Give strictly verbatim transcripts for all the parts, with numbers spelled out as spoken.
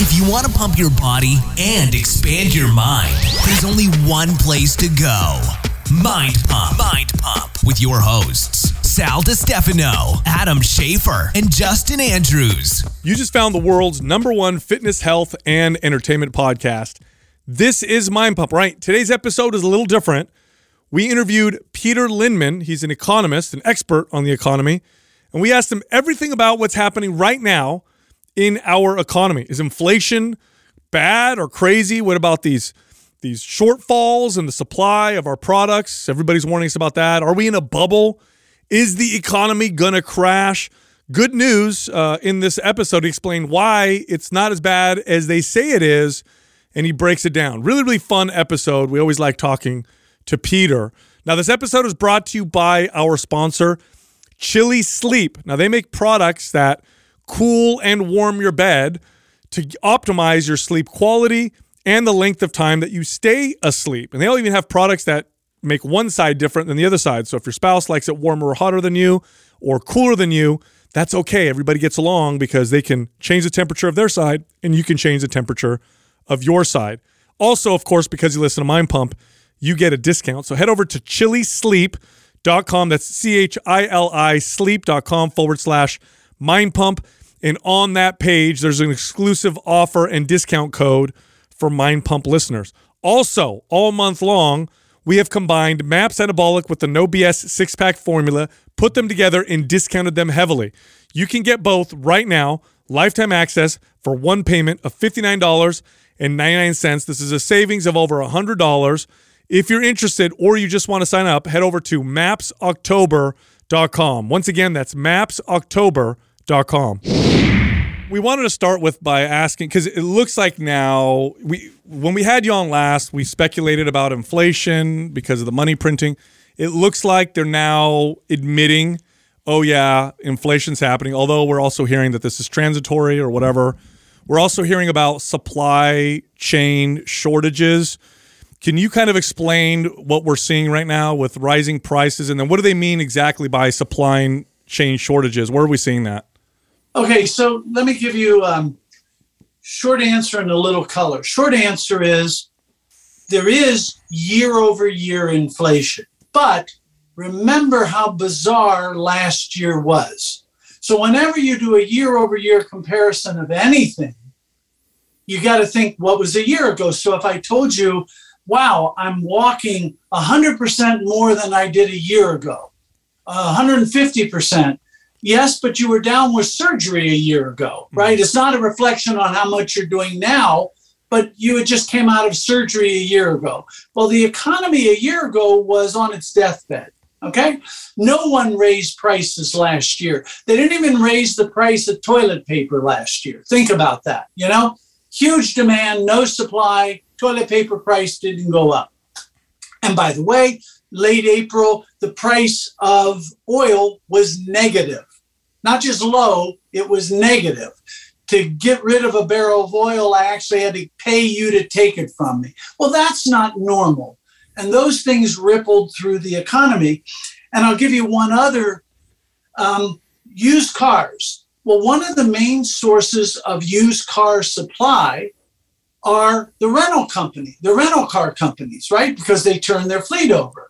If you want to pump your body and expand your mind, there's only one place to go. Mind Pump. Mind Pump with your hosts, Sal DiStefano, Adam Schafer, and Justin Andrews. You just found the world's number one fitness, health, and entertainment podcast. This is Mind Pump, right? Today's episode is a little different. We interviewed Peter Linneman. He's an economist, an expert on the economy, and we asked him everything about what's happening right now in our economy. Is inflation bad or crazy? What about these these shortfalls in the supply of our products? Everybody's warning us about that. Are we in a bubble? Is the economy gonna crash? Good news uh, in this episode. He explained why it's not as bad as they say it is, and he breaks it down. Really, really fun episode. We always like talking to Peter. Now, this episode is brought to you by our sponsor, Chili Sleep. Now, they make products that cool and warm your bed to optimize your sleep quality and the length of time that you stay asleep. And they all even have products that make one side different than the other side. So if your spouse likes it warmer or hotter than you or cooler than you, that's okay. Everybody gets along because they can change the temperature of their side and you can change the temperature of your side. Also, of course, because you listen to Mind Pump, you get a discount. So head over to chili sleep dot com. That's C H I L I sleep.com forward slash Mind Pump. And on that page, there's an exclusive offer and discount code for Mind Pump listeners. Also, all month long, we have combined MAPS Anabolic with the No B S six-pack formula, put them together, and discounted them heavily. You can get both right now, lifetime access for one payment of fifty-nine dollars and ninety-nine cents. This is a savings of over one hundred dollars. If you're interested or you just want to sign up, head over to maps october dot com. Once again, that's maps october dot com. We wanted to start with by asking, because it looks like now, we when we had you on last, we speculated about inflation because of the money printing. It looks like they're now admitting, oh yeah, inflation's happening, although we're also hearing that this is transitory or whatever. We're also hearing about supply chain shortages. Can you kind of explain what we're seeing right now with rising prices? And then what do they mean exactly by supply chain shortages? Where are we seeing that? Okay, so let me give you a um, short answer and a little color. Short answer is there is year-over-year inflation. But remember how bizarre last year was. So whenever you do a year-over-year comparison of anything, you got to think, what was a year ago? So if I told you, wow, I'm walking one hundred percent more than I did a year ago, uh, one hundred fifty percent. Yes, but you were down with surgery a year ago, right? Mm-hmm. It's not a reflection on how much you're doing now, but you had just came out of surgery a year ago. Well, the economy a year ago was on its deathbed, okay? No one raised prices last year. They didn't even raise the price of toilet paper last year. Think about that, you know? Huge demand, no supply, toilet paper price didn't go up. And by the way, late April, the price of oil was negative. Not just low, it was negative. To get rid of a barrel of oil, I actually had to pay you to take it from me. Well, that's not normal. And those things rippled through the economy. And I'll give you one other, um, used cars. Well, one of the main sources of used car supply are the rental company, the rental car companies, right? Because they turn their fleet over.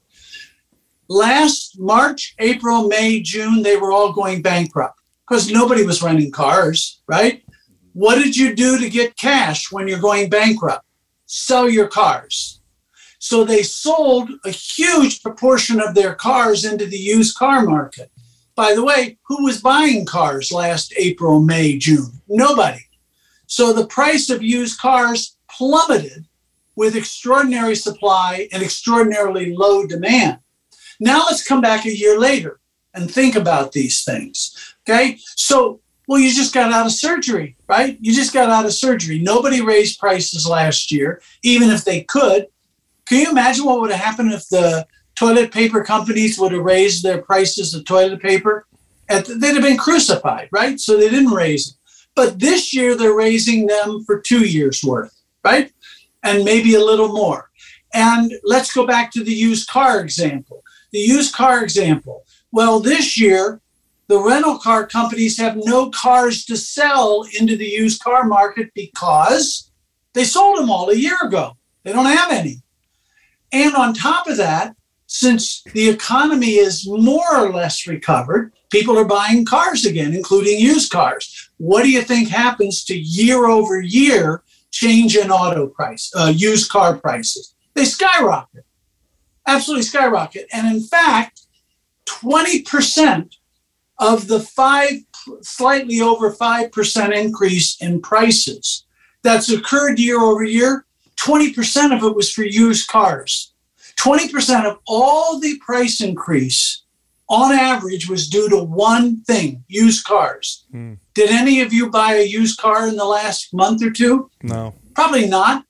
Last March, April, May, June, they were all going bankrupt because nobody was renting cars, right? What did you do to get cash when you're going bankrupt? Sell your cars. So they sold a huge proportion of their cars into the used car market. By the way, who was buying cars last April, May, June? Nobody. So the price of used cars plummeted with extraordinary supply and extraordinarily low demand. Now let's come back a year later and think about these things, okay? So, well, you just got out of surgery, right? You just got out of surgery. Nobody raised prices last year, even if they could. Can you imagine what would have happened if the toilet paper companies would have raised their prices of toilet paper? They'd have been crucified, right? So they didn't raise them. But this year they're raising them for two years worth, right? And maybe a little more. And let's go back to the used car example. The used car example. Well, this year, the rental car companies have no cars to sell into the used car market because they sold them all a year ago. They don't have any. And on top of that, since the economy is more or less recovered, people are buying cars again, including used cars. What do you think happens to year over year change in auto price, uh, used car prices? They skyrocket, absolutely skyrocket. And in fact, twenty percent of the five, slightly over five percent increase in prices that's occurred year over year, twenty percent of it was for used cars. twenty percent of all the price increase on average was due to one thing, used cars. Mm. Did any of you buy a used car in the last month or two? No. Probably not.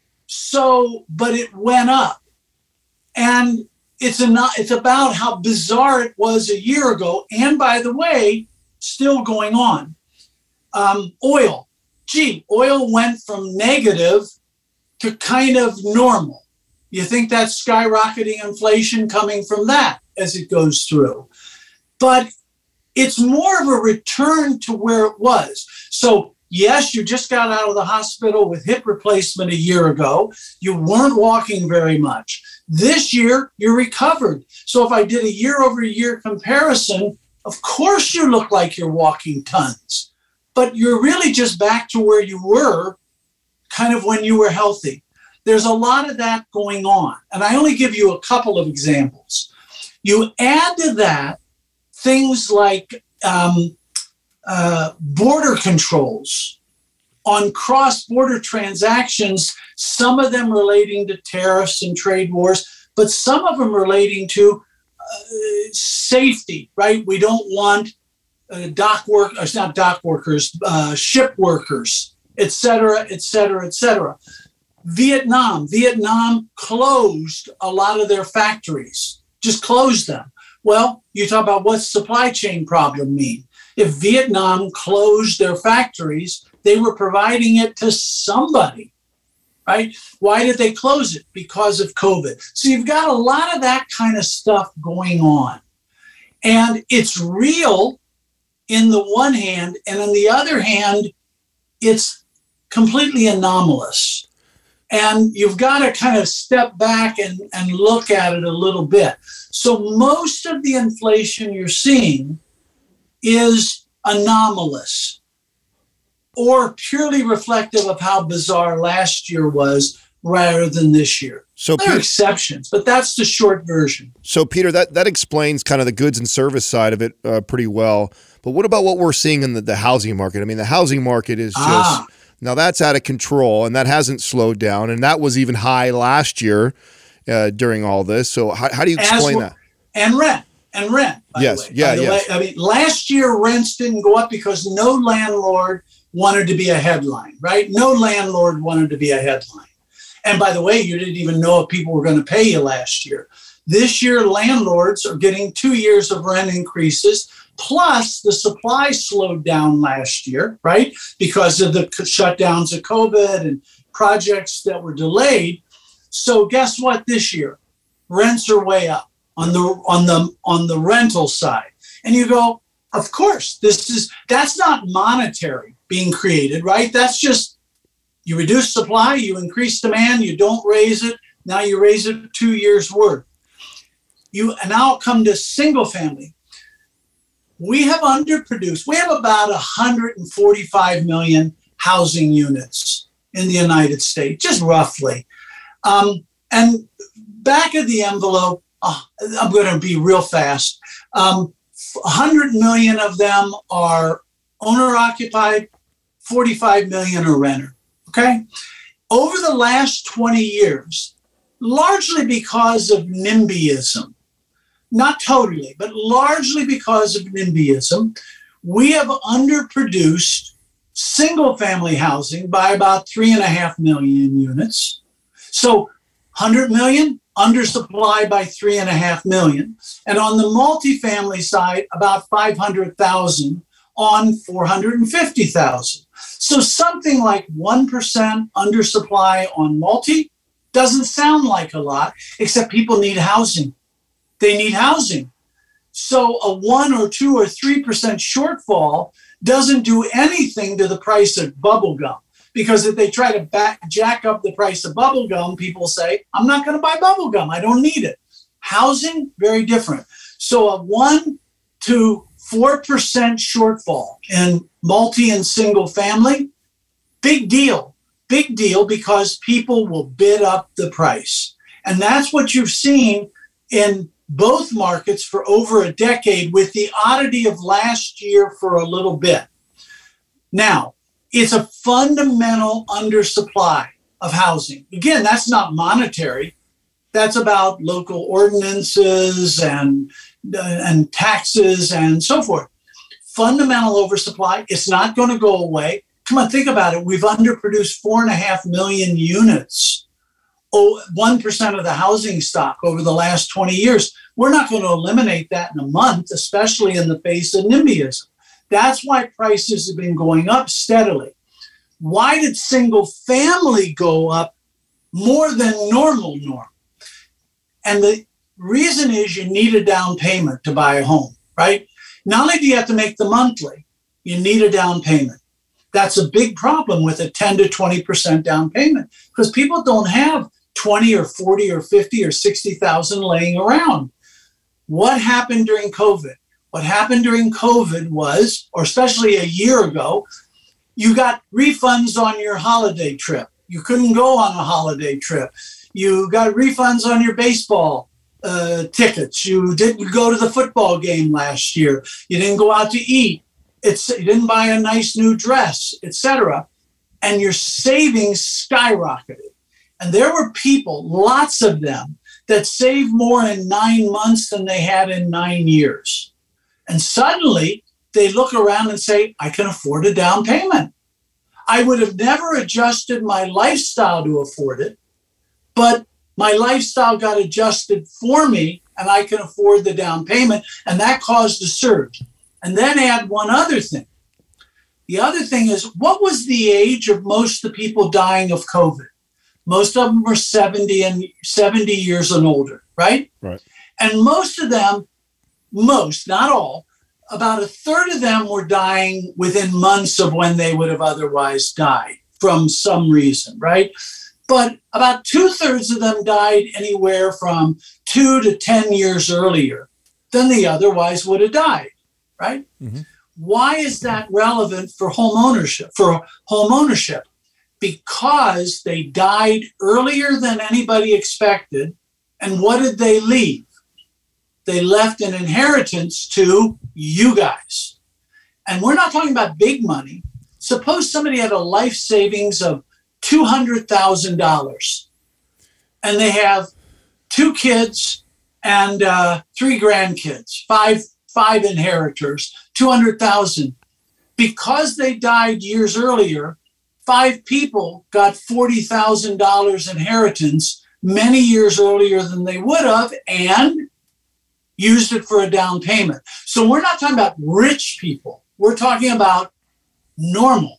So, but it went up. And it's, a, it's about how bizarre it was a year ago. And by the way, still going on. Um, oil. Gee, oil went from negative to kind of normal. You think that's skyrocketing inflation coming from that as it goes through. But it's more of a return to where it was. So yes, you just got out of the hospital with hip replacement a year ago. You weren't walking very much. This year, you're recovered. So if I did a year over year comparison, of course you look like you're walking tons. But you're really just back to where you were kind of when you were healthy. There's a lot of that going on. And I only give you a couple of examples. You add to that things like um, uh, border controls on cross-border transactions, some of them relating to tariffs and trade wars, but some of them relating to uh, safety, right? We don't want uh, dock work, or it's not dock workers, uh, ship workers, et cetera, et cetera, et cetera. Vietnam, Vietnam closed a lot of their factories, just closed them. Well, you talk about what's supply chain problem mean. If Vietnam closed their factories, they were providing it to somebody, right? Why did they close it? Because of COVID. So you've got a lot of that kind of stuff going on. And it's real in the one hand, and on the other hand, it's completely anomalous. And you've got to kind of step back and, and look at it a little bit. So most of the inflation you're seeing is anomalous or purely reflective of how bizarre last year was rather than this year. So there are exceptions, but that's the short version. So Peter, that, that explains kind of the goods and service side of it uh, pretty well. But what about what we're seeing in the, the housing market? I mean, the housing market is just... Ah. Now, that's out of control, and that hasn't slowed down, and that was even high last year uh, during all this. So how, how do you explain that? And rent, and rent, by yes, the way. Yeah, by the yes. way. I mean, last year, rents didn't go up because no landlord wanted to be a headline, right? No landlord wanted to be a headline. And by the way, you didn't even know if people were going to pay you last year. This year, landlords are getting two years of rent increases. Plus, the supply slowed down last year, right? Because of the shutdowns of COVID and projects that were delayed. So guess what this year? Rents are way up on the on the on the rental side. And you go, of course, this is that's not monetary being created, right? That's just you reduce supply, you increase demand, you don't raise it, now you raise it two years worth. You and now come to single family. We have underproduced. We have about one hundred forty-five million housing units in the United States, just roughly. Um, and back of the envelope, oh, I'm going to be real fast. Um, one hundred million of them are owner-occupied, forty-five million are renter, okay? Over the last twenty years, largely because of NIMBYism, not totally, but largely because of NIMBYism, we have underproduced single-family housing by about three and a half million units. So one hundred million, undersupply by three and a half million. And on the multifamily side, about five hundred thousand on four hundred fifty thousand. So something like one percent undersupply on multi doesn't sound like a lot, except people need housing. They need housing. So a one or two or three percent shortfall doesn't do anything to the price of bubble gum. Because if they try to back, jack up the price of bubble gum, people say, I'm not going to buy bubble gum. I don't need it. Housing, very different. So a one to four percent shortfall in multi and single family, big deal. Big deal because people will bid up the price. And that's what you've seen in both markets for over a decade, with the oddity of last year for a little bit. Now, it's a fundamental undersupply of housing. Again, that's not monetary. That's about local ordinances and, uh, and taxes and so forth. Fundamental oversupply. It's not going to go away. Come on, think about it. We've underproduced four and a half million units, oh, one percent of the housing stock over the last twenty years. We're not going to eliminate that in a month, especially in the face of NIMBYism. That's why prices have been going up steadily. Why did single family go up more than normal norm? And the reason is you need a down payment to buy a home, right? Not only do you have to make the monthly, you need a down payment. That's a big problem with a ten to twenty percent down payment, because people don't have twenty or forty or fifty or sixty thousand laying around. What happened during COVID? What happened during COVID was, or especially a year ago, you got refunds on your holiday trip. You couldn't go on a holiday trip. You got refunds on your baseball uh, tickets. You didn't go to the football game last year. You didn't go out to eat. It's, you didn't buy a nice new dress, et cetera. And your savings skyrocketed. And there were people, lots of them, that saved more in nine months than they had in nine years. And suddenly they look around and say, I can afford a down payment. I would have never adjusted my lifestyle to afford it, but my lifestyle got adjusted for me and I can afford the down payment. And that caused a surge. And then add one other thing. The other thing is, what was the age of most of the people dying of COVID? Most of them were seventy and seventy years and older, right? Right. And most of them, most, not all, about a third of them were dying within months of when they would have otherwise died from some reason, right? But about two thirds of them died anywhere from two to ten years earlier than they otherwise would have died. Right? Mm-hmm. Why is that relevant for home ownership? For home ownership, because they died earlier than anybody expected. And what did they leave? They left an inheritance to you guys. And we're not talking about big money. Suppose somebody had a life savings of two hundred thousand dollars and they have two kids and uh, three grandkids, five five inheritors, two hundred thousand. Because they died years earlier, five people got forty thousand dollars inheritance many years earlier than they would have and used it for a down payment. So we're not talking about rich people. We're talking about normal.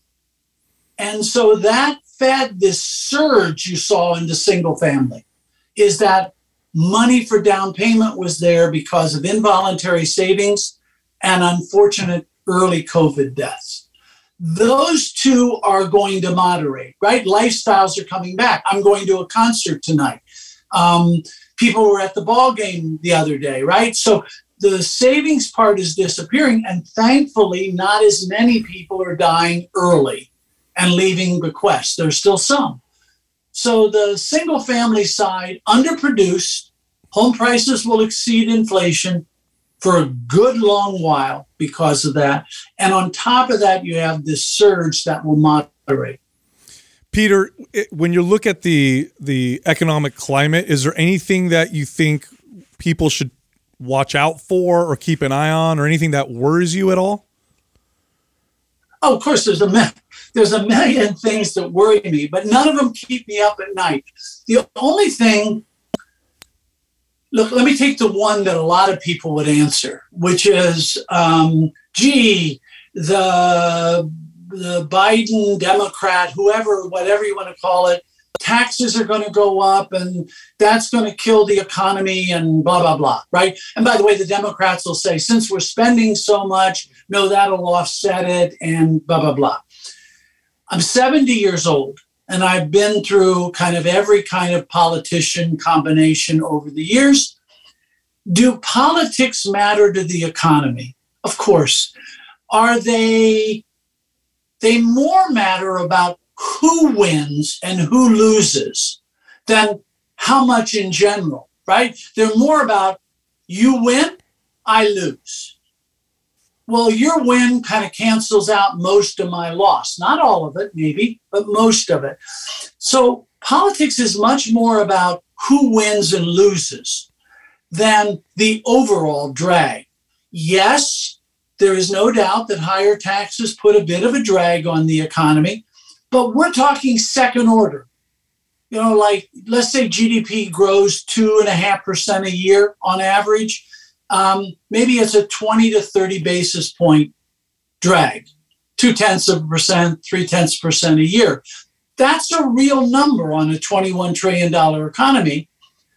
And so that fed this surge you saw into single family, is that money for down payment was there because of involuntary savings and unfortunate early COVID deaths. Those two are going to moderate, right? Lifestyles are coming back. I'm going to a concert tonight. Um, people were at the ball game the other day, right? So the savings part is disappearing, and thankfully not as many people are dying early and leaving bequests. There's still some. So the single family side, underproduced, home prices will exceed inflation for a good long while because of that. And on top of that, you have this surge that will moderate. Peter, when you look at the the economic climate, is there anything that you think people should watch out for or keep an eye on, or anything that worries you at all? Oh, of course, there's a there's a million things that worry me, but none of them keep me up at night. The only thing, look, let me take the one that a lot of people would answer, which is, um, gee, the the Biden Democrat, whoever, whatever you want to call it, taxes are going to go up and that's going to kill the economy and blah, blah, blah, right? And by the way, the Democrats will say, since we're spending so much, no, that'll offset it and blah, blah, blah. I'm seventy years old and I've been through kind of every kind of politician combination over the years. Do politics matter to the economy? Of course. Are they, they more matter about who wins and who loses than how much in general, right? They're more about you win, I lose. Well, your win kind of cancels out most of my loss. Not all of it, maybe, but most of it. So politics is much more about who wins and loses than the overall drag. Yes, there is no doubt that higher taxes put a bit of a drag on the economy. But we're talking second order. You know, like let's say G D P grows two and a half percent a year on average. Um, maybe it's a twenty to thirty basis point drag, two tenths of a percent, three tenths percent a year. That's a real number on a twenty-one trillion dollars economy.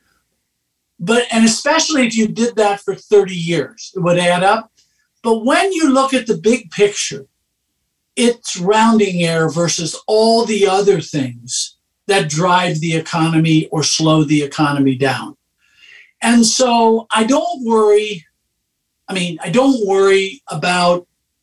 But, and especially if you did that for thirty years, it would add up. But when you look at the big picture, it's rounding error versus all the other things that drive the economy or slow the economy down. And so I don't worry, I mean, I don't worry about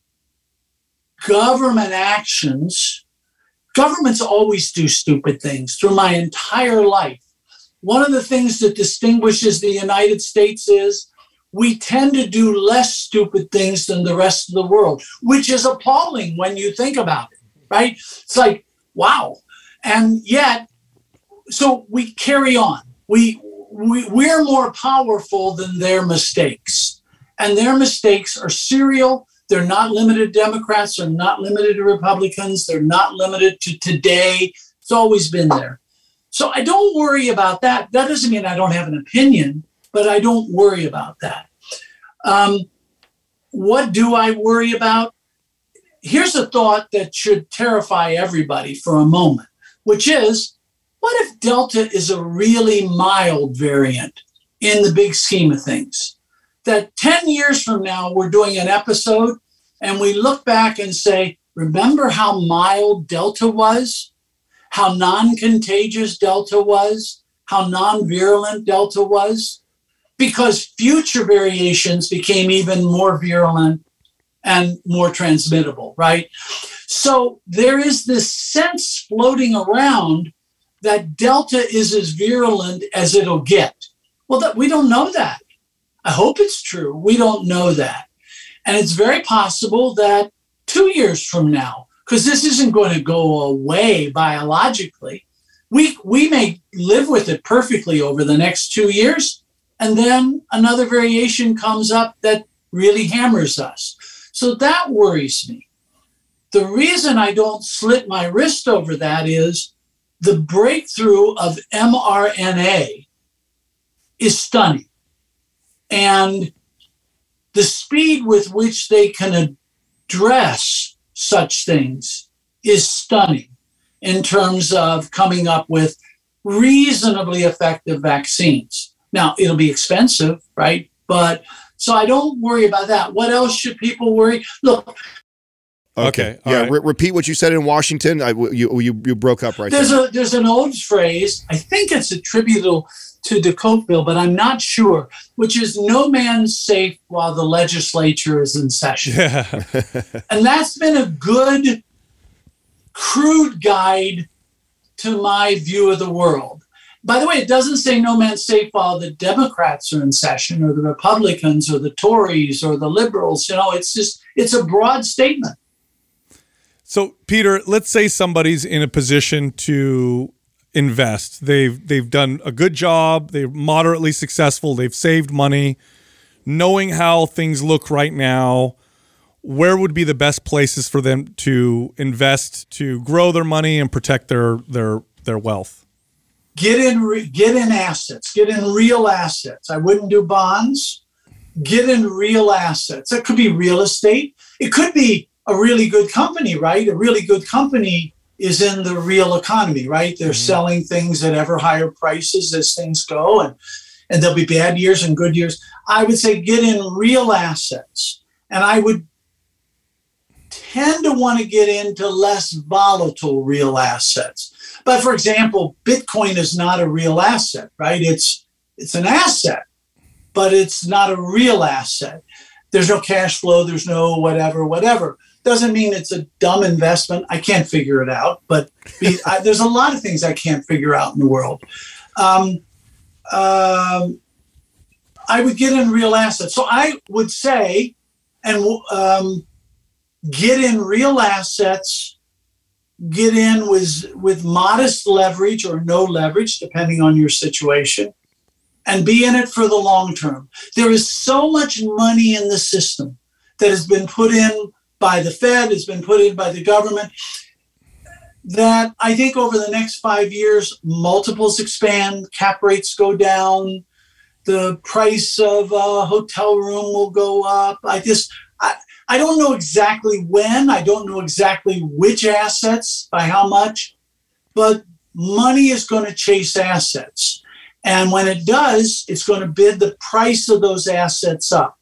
government actions. Governments always do stupid things through my entire life. One of the things that distinguishes the United States is we tend to do less stupid things than the rest of the world, which is appalling when you think about it, right? It's like, wow. And yet, so we carry on. We, we, we're more powerful than their mistakes. And their mistakes are serial. They're not limited to Democrats. They're not limited to Republicans. They're not limited to today. It's always been there. So I don't worry about that. That doesn't mean I don't have an opinion, but I don't worry about that. Um, what do I worry about? Here's a thought that should terrify everybody for a moment, which is, what if Delta is a really mild variant in the big scheme of things? That ten years from now, we're doing an episode and we look back and say, remember how mild Delta was? How non-contagious Delta was? How non-virulent Delta was? Because future variations became even more virulent and more transmittable, right? So there is this sense floating around that Delta is as virulent as it'll get. Well, that, we don't know that. I hope it's true. We don't know that. And it's very possible that two years from now, because this isn't going to go away biologically, we, we may live with it perfectly over the next two years. And then another variation comes up that really hammers us. So that worries me. The reason I don't slit my wrist over that is the breakthrough of mRNA is stunning. And the speed with which they can address such things is stunning in terms of coming up with reasonably effective vaccines. Now, it'll be expensive, right? But so I don't worry about that. What else should people worry? Look. Okay. Okay. Yeah. Right. Re- repeat what you said in Washington. I, you, you you broke up right there's there. A, there's an old phrase, I think it's attributable to de Tocqueville, but I'm not sure, which is no man's safe while the legislature is in session. Yeah. And that's been a good, crude guide to my view of the world. By the way, it doesn't say no man's safe while the Democrats are in session or the Republicans or the Tories or the liberals. You know, it's just, it's a broad statement. So, Peter, let's say somebody's in a position to invest. They've they've done a good job. They're moderately successful. They've saved money. Knowing how things look right now, where would be the best places for them to invest to grow their money and protect their their their wealth? Get in, re- get in assets. Get in real assets. I wouldn't do bonds. Get in real assets. It could be real estate. It could be a really good company, right? A really good company is in the real economy, right? They're mm-hmm. selling things at ever higher prices as things go, and, and there'll be bad years and good years. I would say get in real assets. And I would tend to want to get into less volatile real assets. But for example, Bitcoin is not a real asset, right? It's it's an asset, but it's not a real asset. There's no cash flow, there's no whatever, whatever. Doesn't mean it's a dumb investment. I can't figure it out, but be, I, there's a lot of things I can't figure out in the world. Um, um, I would get in real assets. So I would say, and um, get in real assets, get in with, with modest leverage or no leverage, depending on your situation, and be in it for the long term. There is so much money in the system that has been put in by the Fed, has been put in by the government, that I think over the next five years, multiples expand, cap rates go down, the price of a hotel room will go up. I just, I, I don't know exactly when, I don't know exactly which assets, by how much, but money is going to chase assets. And when it does, it's going to bid the price of those assets up.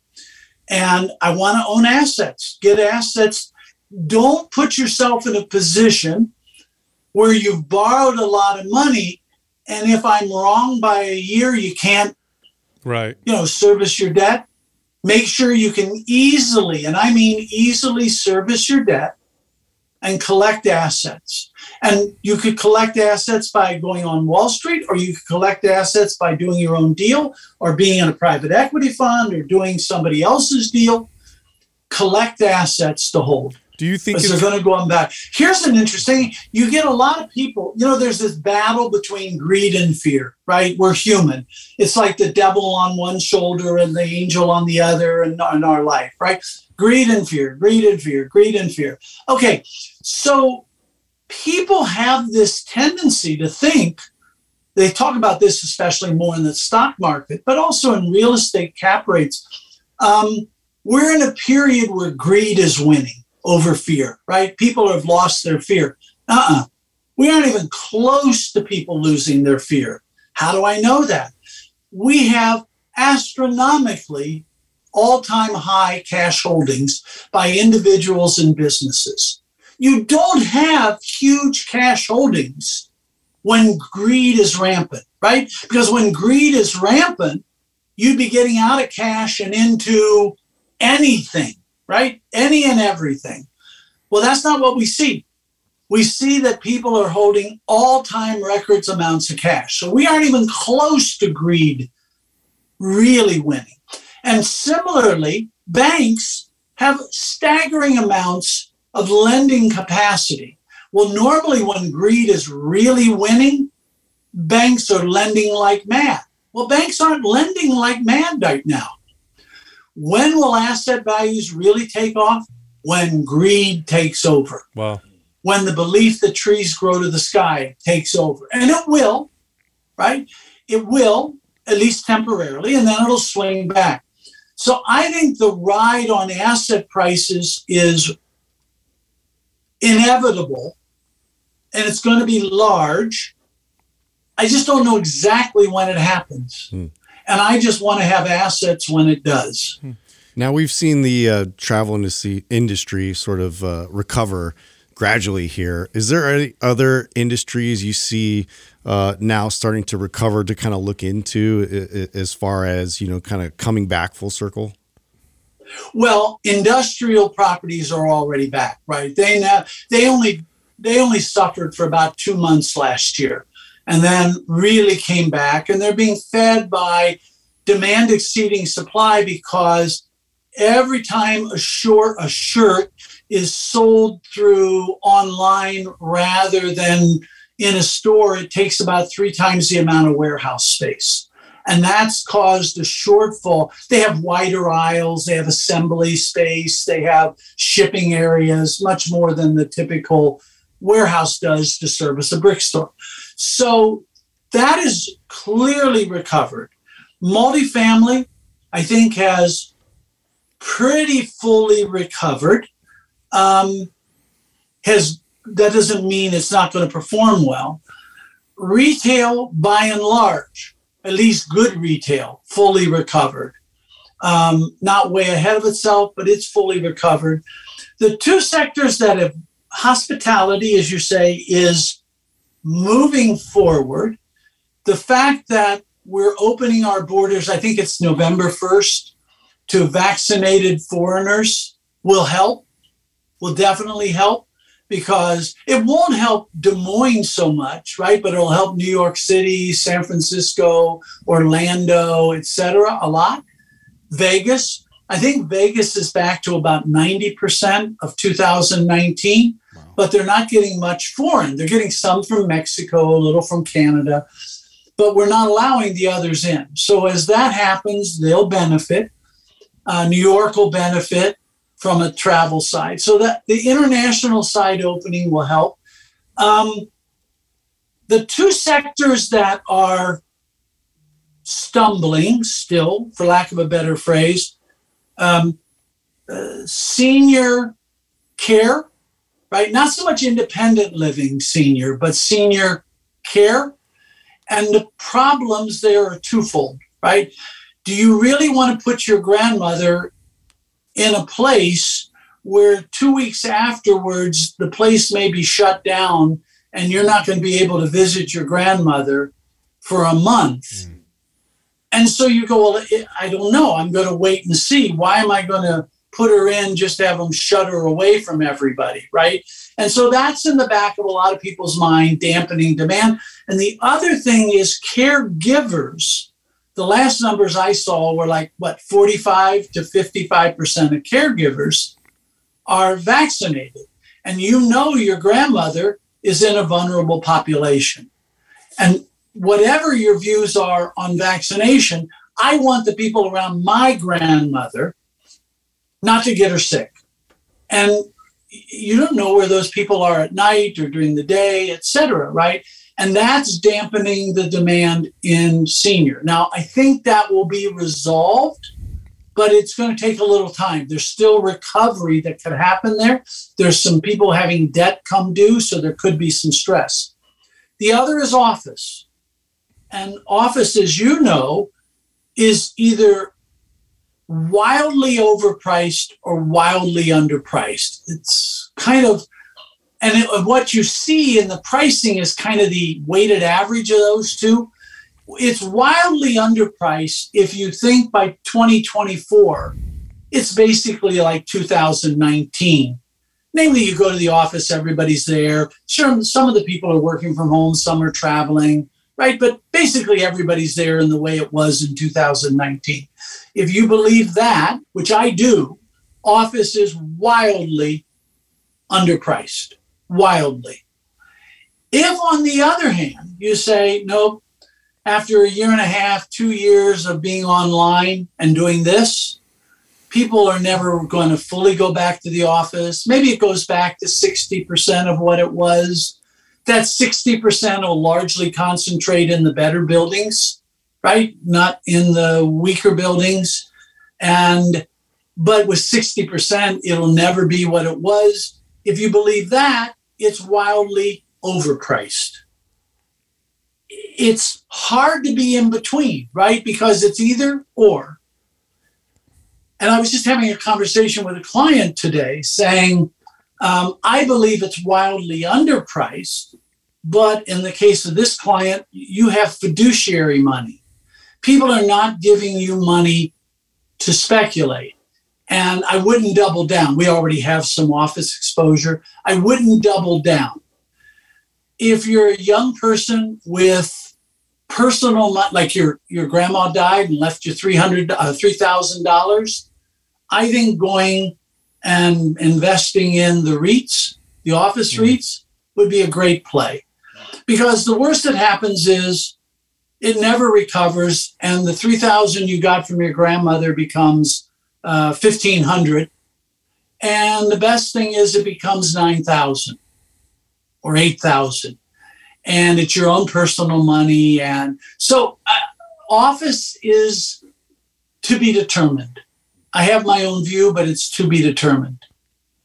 And I want to own assets, get assets. Don't put yourself in a position where you've borrowed a lot of money, and if I'm wrong by a year, you can't, right, you know, service your debt. Make sure you can easily, and I mean easily, service your debt and collect assets. And you could collect assets by going on Wall Street, or you could collect assets by doing your own deal, or being in a private equity fund, or doing somebody else's deal. Collect assets to hold. Do you think it's they're going to go on back? Here's an interesting, you get a lot of people, you know, there's this battle between greed and fear, right? We're human. It's like the devil on one shoulder and the angel on the other in, in our life, right? Greed and fear, greed and fear, greed and fear. Okay, so people have this tendency to think, they talk about this especially more in the stock market, but also in real estate cap rates. Um, we're in a period where greed is winning over fear, right? People have lost their fear. Uh-uh. We aren't even close to people losing their fear. How do I know that? We have astronomically all-time high cash holdings by individuals and businesses. You don't have huge cash holdings when greed is rampant, right? Because when greed is rampant, you'd be getting out of cash and into anything, right? Any and everything. Well, that's not what we see. We see that people are holding all-time records amounts of cash. So we aren't even close to greed really winning. And similarly, banks have staggering amounts of lending capacity. Well, normally when greed is really winning, banks are lending like mad. Well, banks aren't lending like mad right now. When will asset values really take off? When greed takes over. Wow. When the belief that trees grow to the sky takes over. And it will, right? It will, at least temporarily, and then it'll swing back. So I think the ride on asset prices is inevitable, and it's going to be large. I just don't know exactly when it happens. Hmm. And I just want to have assets when it does. Now, we've seen the uh, travel industry, industry sort of uh, recover gradually here. Is there any other industries you see uh, now starting to recover to kind of look into as far as, you know, kind of coming back full circle? Well, industrial properties are already back, right? They now, they only they only suffered for about two months last year, and then really came back, and they're being fed by demand exceeding supply, because every time a short a shirt is sold through online rather than in a store, it takes about three times the amount of warehouse space. And that's caused a shortfall. They have wider aisles, they have assembly space, they have shipping areas, much more than the typical warehouse does to service a brick store. So that is clearly recovered. Multifamily, I think, has pretty fully recovered. Um, has that doesn't mean it's not going to perform well. Retail, by and large, at least good retail, fully recovered. Um, not way ahead of itself, but it's fully recovered. The two sectors that have, hospitality, as you say, is moving forward. The fact that we're opening our borders, I think it's November first, to vaccinated foreigners will help, will definitely help, because it won't help Des Moines so much, right? But it'll help New York City, San Francisco, Orlando, et cetera, a lot. Vegas, I think Vegas is back to about ninety percent of two thousand nineteen, wow. But they're not getting much foreign. They're getting some from Mexico, a little from Canada, but we're not allowing the others in. So as that happens, they'll benefit. Uh, New York will benefit from a travel side. So that the international side opening will help. Um, the two sectors that are stumbling still, for lack of a better phrase, um, uh, senior care, right? Not so much independent living senior, but senior care. And the problems there are twofold, right? Do you really want to put your grandmother in a place where two weeks afterwards, the place may be shut down and you're not going to be able to visit your grandmother for a month? Mm. And so you go, well, I don't know. I'm going to wait and see. Why am I going to put her in just to have them shut her away from everybody, right? And so that's in the back of a lot of people's mind, dampening demand. And the other thing is caregivers. The last numbers I saw were like, what, forty-five to fifty-five percent of caregivers are vaccinated. And you know your grandmother is in a vulnerable population. And whatever your views are on vaccination, I want the people around my grandmother not to get her sick. And you don't know where those people are at night or during the day, et cetera, right? And that's dampening the demand in senior. Now, I think that will be resolved, but it's going to take a little time. There's still recovery that could happen there. There's some people having debt come due, so there could be some stress. The other is office. And office, as you know, is either wildly overpriced or wildly underpriced. It's kind of, and it, what you see in the pricing is kind of the weighted average of those two. It's wildly underpriced if you think by twenty twenty-four, it's basically like two thousand nineteen. Namely, you go to the office, everybody's there. Sure, some of the people are working from home, some are traveling, right? But basically everybody's there in the way it was in two thousand nineteen. If you believe that, which I do, office is wildly underpriced, wildly. If, on the other hand, you say, nope, after a year and a half, two years of being online and doing this, people are never going to fully go back to the office. Maybe it goes back to sixty percent of what it was. That sixty percent will largely concentrate in the better buildings, right? Not in the weaker buildings. And, but with sixty percent, it'll never be what it was. If you believe that, it's wildly overpriced. It's hard to be in between, right? Because it's either or. And I was just having a conversation with a client today saying, um, I believe it's wildly underpriced, but in the case of this client, you have fiduciary money. People are not giving you money to speculate. And I wouldn't double down. We already have some office exposure. I wouldn't double down. If you're a young person with personal money, like your, your grandma died and left you three hundred dollars, uh, three thousand dollars, I think going and investing in the REITs, the office mm-hmm. REITs, would be a great play. Because the worst that happens is it never recovers, and the three thousand dollars you got from your grandmother becomes uh, fifteen hundred dollars. And the best thing is it becomes nine thousand dollars or eight thousand dollars. And it's your own personal money. And so uh, office is to be determined. I have my own view, but it's to be determined.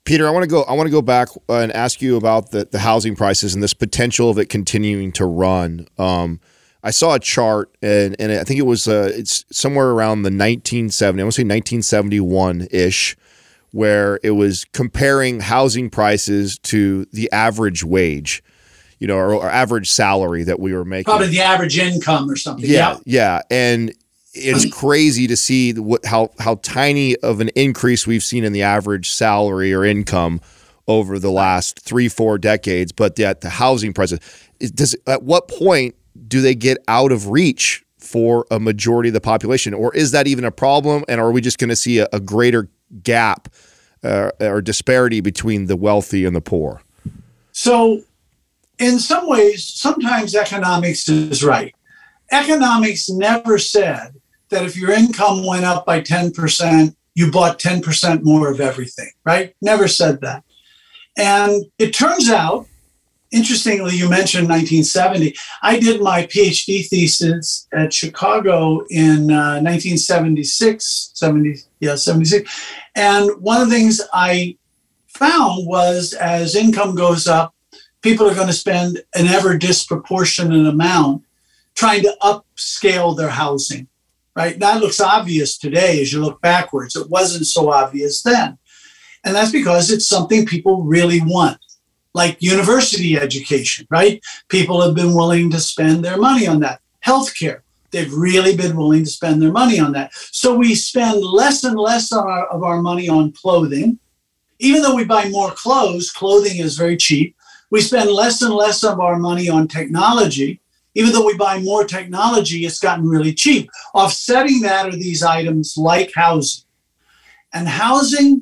Peter, I want to go. I want to go back and ask you about the, the housing prices and this potential of it continuing to run. Um, I saw a chart, and, and I think it was uh, it's somewhere around the nineteen seventy. I want to say nineteen seventy-one ish, where it was comparing housing prices to the average wage, you know, or, or average salary that we were making. Probably the average income or something. Yeah, yeah, yeah, and it's crazy to see what how how tiny of an increase we've seen in the average salary or income over the last three, four decades. But yet the housing prices, it does at what point do they get out of reach for a majority of the population, or is that even a problem? And are we just going to see a, a greater gap uh, or disparity between the wealthy and the poor? So, in some ways, sometimes economics is right. Economics never said that if your income went up by ten percent, you bought ten percent more of everything, right? Never said that. And it turns out, interestingly, you mentioned nineteen seventy. I did my PhD thesis at Chicago in uh, nineteen seventy-six, seventy, yeah, seventy-six. And one of the things I found was as income goes up, people are going to spend an ever disproportionate amount trying to upscale their housing, right? That looks obvious today as you look backwards. It wasn't so obvious then. And that's because it's something people really want, like university education, right? People have been willing to spend their money on that. Healthcare, they've really been willing to spend their money on that. So we spend less and less of our, of our money on clothing. Even though we buy more clothes, clothing is very cheap. We spend less and less of our money on technology. Even though we buy more technology, it's gotten really cheap. Offsetting that are these items like housing. And housing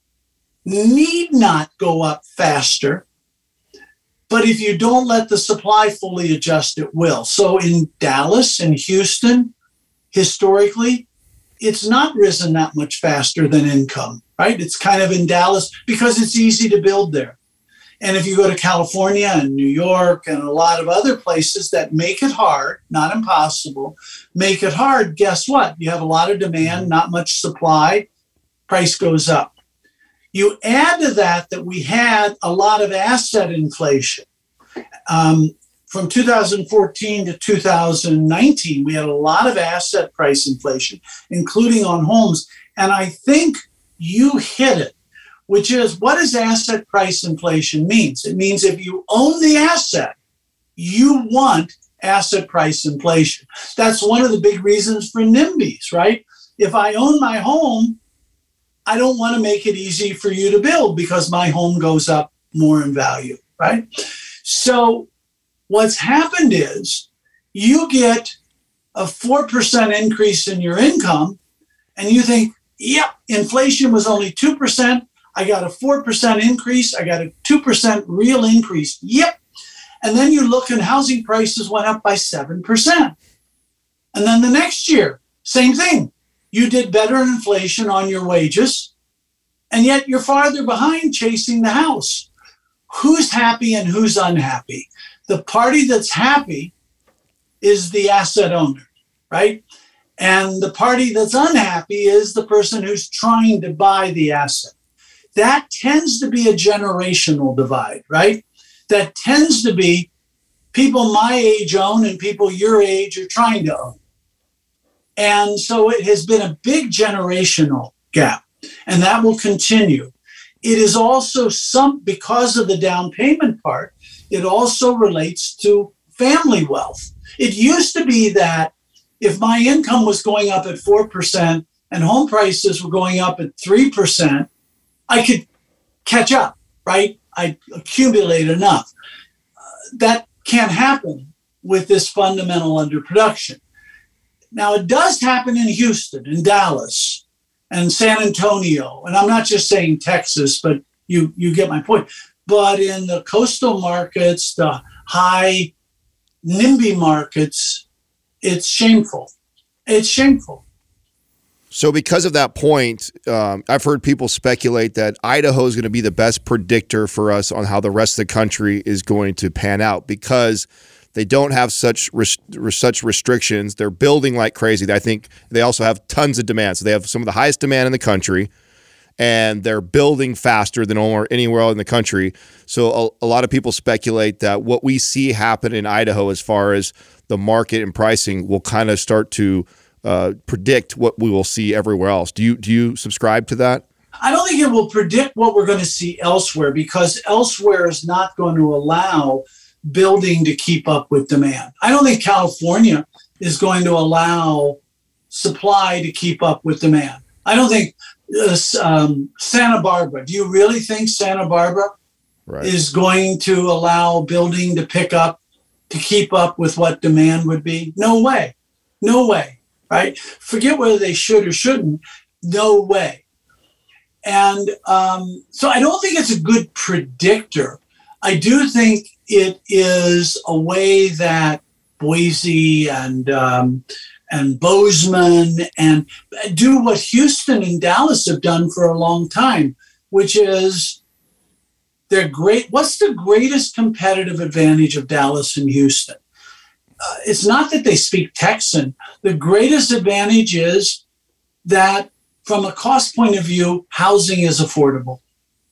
need not go up faster, but if you don't let the supply fully adjust, it will. So in Dallas and Houston, historically, it's not risen that much faster than income, right? It's kind of in Dallas because it's easy to build there. And if you go to California and New York and a lot of other places that make it hard, not impossible, make it hard, guess what? You have a lot of demand, not much supply, price goes up. You add to that that we had a lot of asset inflation. Um, from two thousand fourteen to two thousand nineteen, we had a lot of asset price inflation, including on homes. And I think you hit it, which is, what does asset price inflation means? It means if you own the asset, you want asset price inflation. That's one of the big reasons for NIMBYs, right? If I own my home, I don't want to make it easy for you to build because my home goes up more in value, right? So what's happened is you get a four percent increase in your income and you think, yep, inflation was only two percent. I got a four percent increase. I got a two percent real increase. Yep. And then you look and housing prices went up by seven percent. And then the next year, same thing. You did better in inflation on your wages, and yet you're farther behind chasing the house. Who's happy and who's unhappy? The party that's happy is the asset owner, right? And the party that's unhappy is the person who's trying to buy the asset. That tends to be a generational divide, right? That tends to be people my age own and people your age are trying to own. And so it has been a big generational gap, and that will continue. It is also some, because of the down payment part, it also relates to family wealth. It used to be that if my income was going up at four percent and home prices were going up at three percent, I could catch up, right? I accumulate enough. Uh, that can't happen with this fundamental underproduction. Now, it does happen in Houston, in Dallas, and San Antonio. And I'm not just saying Texas, but you, you get my point. But in the coastal markets, the high NIMBY markets, it's shameful. It's shameful. So because of that point, um, I've heard people speculate that Idaho is going to be the best predictor for us on how the rest of the country is going to pan out because they don't have such res- such restrictions. They're building like crazy. I think they also have tons of demand. So they have some of the highest demand in the country. and they're building faster than almost anywhere else in the country. So a, a lot of people speculate that what we see happen in Idaho as far as the market and pricing will kind of start to uh, predict what we will see everywhere else. Do you do you subscribe to that? I don't think it will predict what we're going to see elsewhere, because elsewhere is not going to allow building to keep up with demand. I don't think California is going to allow supply to keep up with demand. I don't think uh, um, Santa Barbara, do you really think Santa Barbara right. is going to allow building to pick up, to keep up with what demand would be? No way. No way, right? Forget whether they should or shouldn't. No way. And um, so I don't think it's a good predictor. I do think it is a way that Boise and um, and Bozeman and do what Houston and Dallas have done for a long time, which is they're great. What's the greatest competitive advantage of Dallas and Houston? Uh, it's not that they speak Texan. The greatest advantage is that from a cost point of view, housing is affordable.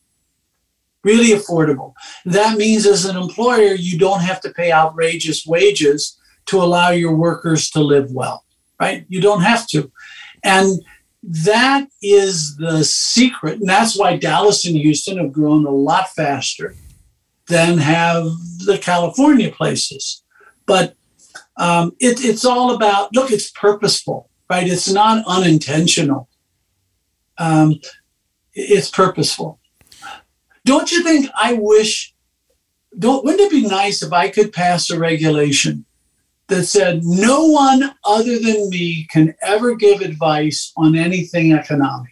Really affordable. That means as an employer, you don't have to pay outrageous wages to allow your workers to live well, right? You don't have to. And that is the secret. And that's why Dallas and Houston have grown a lot faster than have the California places. But um, it, it's all about, look, it's purposeful, right? It's not unintentional. Um, it's purposeful. Don't you think I wish, don't, wouldn't it be nice if I could pass a regulation that said no one other than me can ever give advice on anything economic?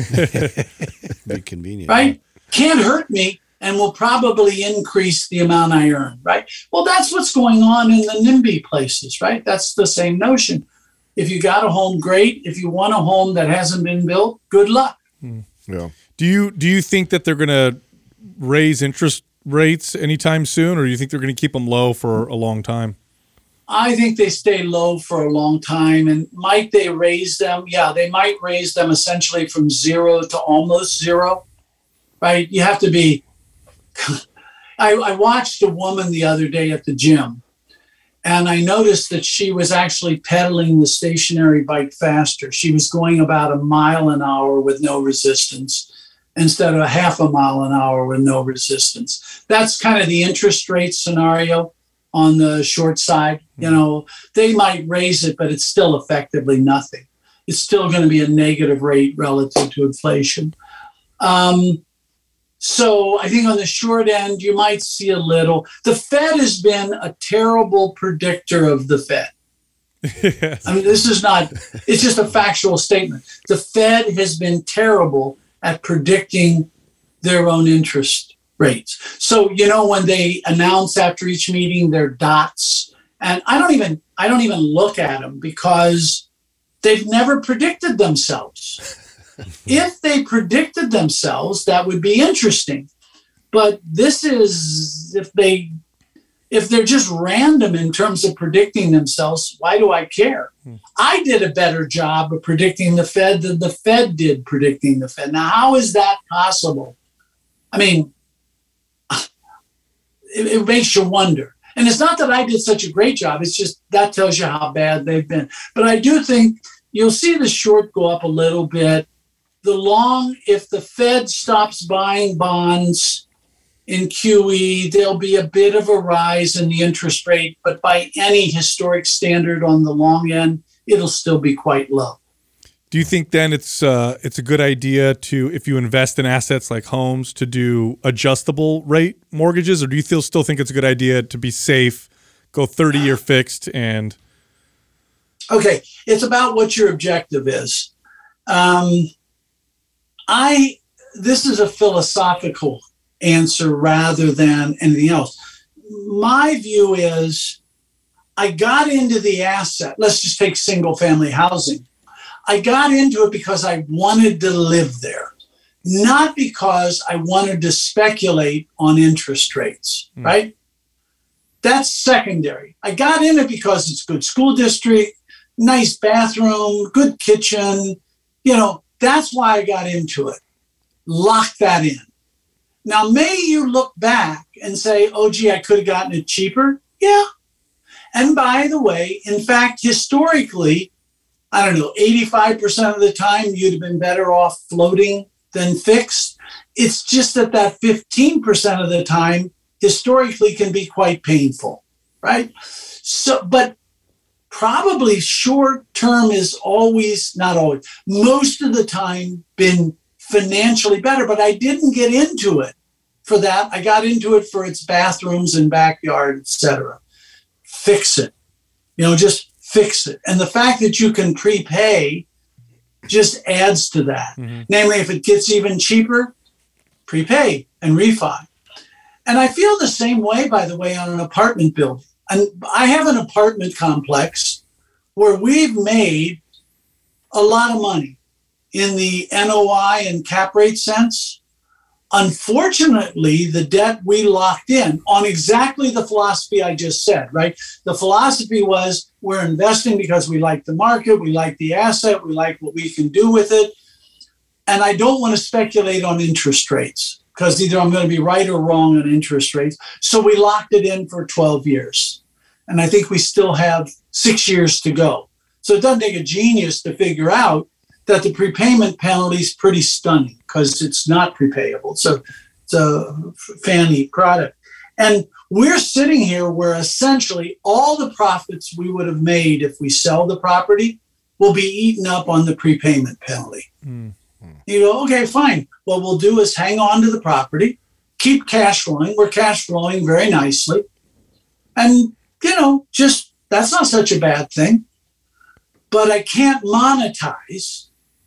Be convenient. Right? Can't hurt me and will probably increase the amount I earn, right? Well, that's what's going on in the NIMBY places, right? That's the same notion. If you got a home, great. If you want a home that hasn't been built, good luck. Hmm. Yeah. Do you do you think that they're going to raise interest rates anytime soon, or do you think they're going to keep them low for a long time? I think they stay low for a long time. And might they raise them? Yeah, they might raise them essentially from zero to almost zero, right? You have to be. I, I watched a woman the other day at the gym, and I noticed that she was actually pedaling the stationary bike faster. She was going about a mile an hour with no resistance instead of a half a mile an hour with no resistance. That's kind of the interest rate scenario on the short side. You know, they might raise it, but it's still effectively nothing. It's still going to be a negative rate relative to inflation. Um, So I think on the short end, you might see a little. The Fed has been a terrible predictor of the Fed. Yes. I mean, this is not, it's just a factual statement. The Fed has been terrible at predicting their own interest rates. So, you know, when they announce after each meeting their dots, and I don't even, I don't even look at them because they've never predicted themselves. If they predicted themselves, that would be interesting. But this is, if they, if they're just random in terms of predicting themselves, why do I care? Hmm. I did a better job of predicting the Fed than the Fed did predicting the Fed. Now, how is that possible? I mean, it, it makes you wonder. And it's not that I did such a great job. It's just that tells you how bad they've been. But I do think you'll see the short go up a little bit. The long, if the Fed stops buying bonds in Q E, there'll be a bit of a rise in the interest rate, but by any historic standard on the long end, it'll still be quite low. Do you think then it's uh, it's a good idea to, if you invest in assets like homes, to do adjustable rate mortgages, or do you still still think it's a good idea to be safe, go thirty-year fixed and? Okay, it's about what your objective is. Um, I, this is a philosophical answer rather than anything else. My view is I got into the asset. Let's just take single family housing. I got into it because I wanted to live there, not because I wanted to speculate on interest rates, mm. right? That's secondary. I got in it because it's a good school district, nice bathroom, good kitchen, you know, that's why I got into it. lock that in. Now, may you look back and say, oh, gee, I could have gotten it cheaper? Yeah. And by the way, in fact, historically, I don't know, eighty-five percent of the time, you'd have been better off floating than fixed. It's just that that fifteen percent of the time, historically, can be quite painful, right? So, but probably short term is always, not always, most of the time been financially better, but I didn't get into it for that. I got into it for its bathrooms and backyard, et cetera. Fix it, you know, just fix it. And the fact that you can prepay just adds to that. Mm-hmm. Namely, if it gets even cheaper, prepay and refi. And I feel the same way, by the way, on an apartment building. And I have an apartment complex where we've made a lot of money in the N O I and cap rate sense. Unfortunately, the debt we locked in on exactly the philosophy I just said, right? The philosophy was we're investing because we like the market, we like the asset, we like what we can do with it. And I don't want to speculate on interest rates because either I'm going to be right or wrong on interest rates. So we locked it in for twelve years. And I think we still have six years to go. So it doesn't take a genius to figure out that the prepayment penalty is pretty stunning because it's not prepayable. So it's a Fannie product. And we're sitting here where essentially all the profits we would have made if we sell the property will be eaten up on the prepayment penalty. Mm. You go, okay, fine. What we'll do is hang on to the property, keep cash flowing. We're cash flowing very nicely. And, you know, just that's not such a bad thing. But I can't monetize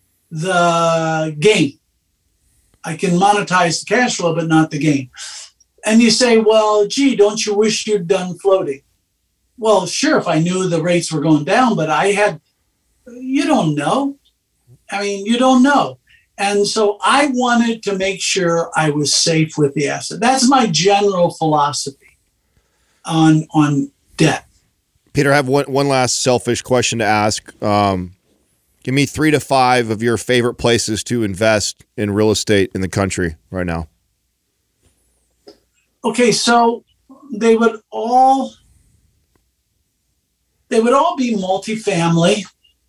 the gain. I can monetize the cash flow, but not the gain. And you say, well, gee, don't you wish you'd done floating? Well, sure, if I knew the rates were going down, but I had, you don't know. I mean, you don't know. And so I wanted to make sure I was safe with the asset. That's my general philosophy on, on debt. Peter, I have one, one last selfish question to ask. Um, give me three to five of your favorite places to invest in real estate in the country right now. Okay, so they would all they would all be multifamily.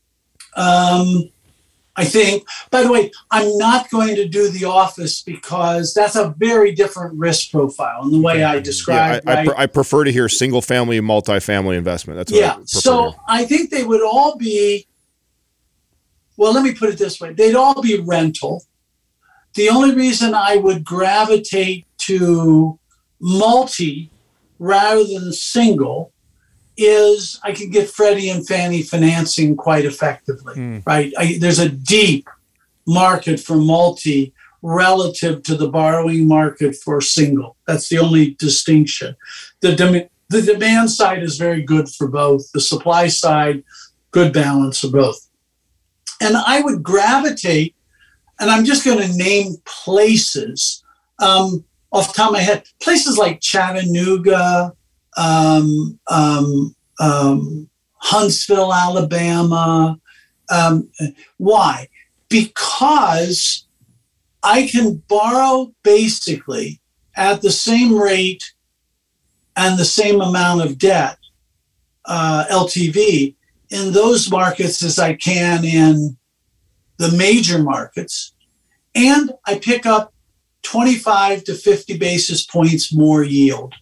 Um, I think. By the way, I'm not going to do the office because that's a very different risk profile in the way I described. Yeah, I, right? I, pr- I prefer to hear single family and multifamily investment. That's what yeah. I prefer So I think they would all be. Well, let me put it this way: they'd all be rental. The only reason I would gravitate to multi rather than single is I can get Freddie and Fannie financing quite effectively, mm. right? I, there's a deep market for multi relative to the borrowing market for single. That's the only distinction. The, dem- the demand side is very good for both. The supply side, good balance of both. And I would gravitate, and I'm just going to name places, um, off the top of my head, places like Chattanooga, um, um, um, Huntsville, Alabama. Um, why? Because I can borrow basically at the same rate and the same amount of debt, uh, L T V, in those markets as I can in the major markets. And I pick up twenty-five to fifty basis points more yield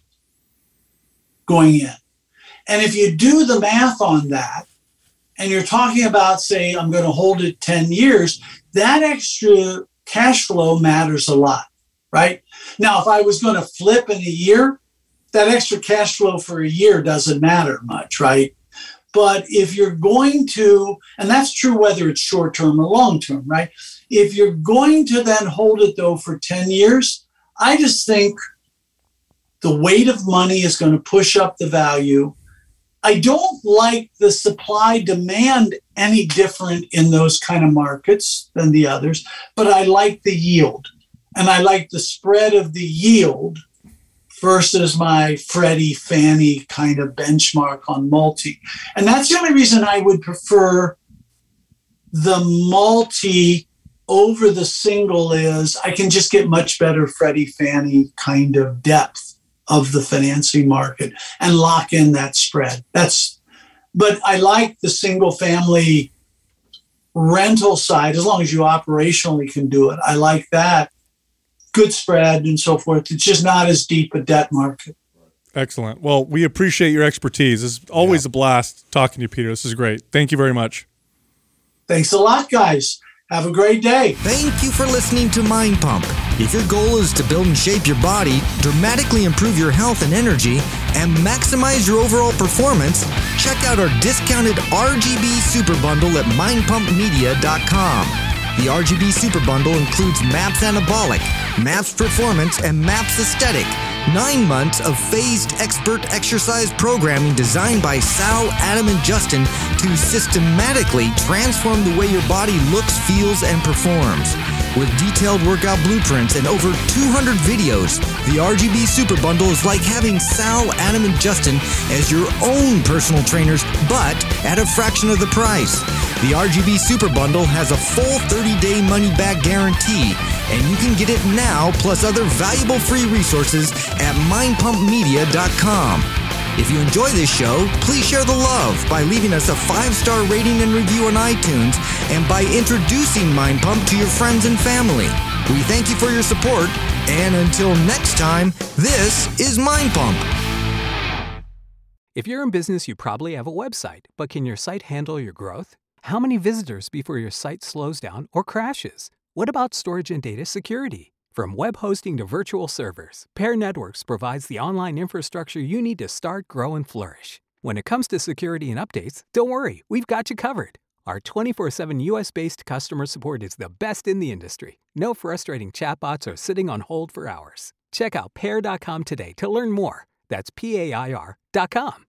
going in. And if you do the math on that, and you're talking about, say, I'm going to hold it ten years, that extra cash flow matters a lot, right? Now, if I was going to flip in a year, that extra cash flow for a year doesn't matter much, right? But if you're going to, and that's true whether it's short-term or long-term, right? If you're going to then hold it, though, for ten years, I just think the weight of money is going to push up the value. I don't like the supply-demand any different in those kind of markets than the others, but I like the yield. And I like the spread of the yield versus my Freddie, Fannie kind of benchmark on multi. And that's the only reason I would prefer the multi over the single is I can just get much better Freddie Fannie kind of depth of the financing market and lock in that spread. That's, but I like the single family rental side as long as you operationally can do it. I like that. Good spread and so forth. It's just not as deep a debt market. Excellent. Well, we appreciate your expertise. It's always yeah. a blast talking to you, Peter. This is great. Thank you very much. Thanks a lot, guys. Have a great day. Thank you for listening to Mind Pump. If your goal is to build and shape your body, dramatically improve your health and energy, and maximize your overall performance, check out our discounted R G B Super Bundle at mind pump media dot com. The R G B Super Bundle includes MAPS Anabolic, MAPS Performance, and MAPS Aesthetic. Nine months of phased expert exercise programming designed by Sal, Adam, and Justin to systematically transform the way your body looks, feels, and performs. With detailed workout blueprints and over two hundred videos, the R G B Super Bundle is like having Sal, Adam, and Justin as your own personal trainers, but at a fraction of the price. The R G B Super Bundle has a full thirty-day money-back guarantee, and you can get it now plus other valuable free resources at mind pump media dot com. If you enjoy this show, please share the love by leaving us a five-star rating and review on iTunes and by introducing Mind Pump to your friends and family. We thank you for your support, and until next time, this is Mind Pump. If you're in business, you probably have a website, but can your site handle your growth? How many visitors before your site slows down or crashes? What about storage and data security? From web hosting to virtual servers, Pair Networks provides the online infrastructure you need to start, grow, and flourish. When it comes to security and updates, don't worry, we've got you covered. Our twenty-four seven U S-based customer support is the best in the industry. No frustrating chatbots or sitting on hold for hours. Check out pair dot com today to learn more. That's P A I R dot com.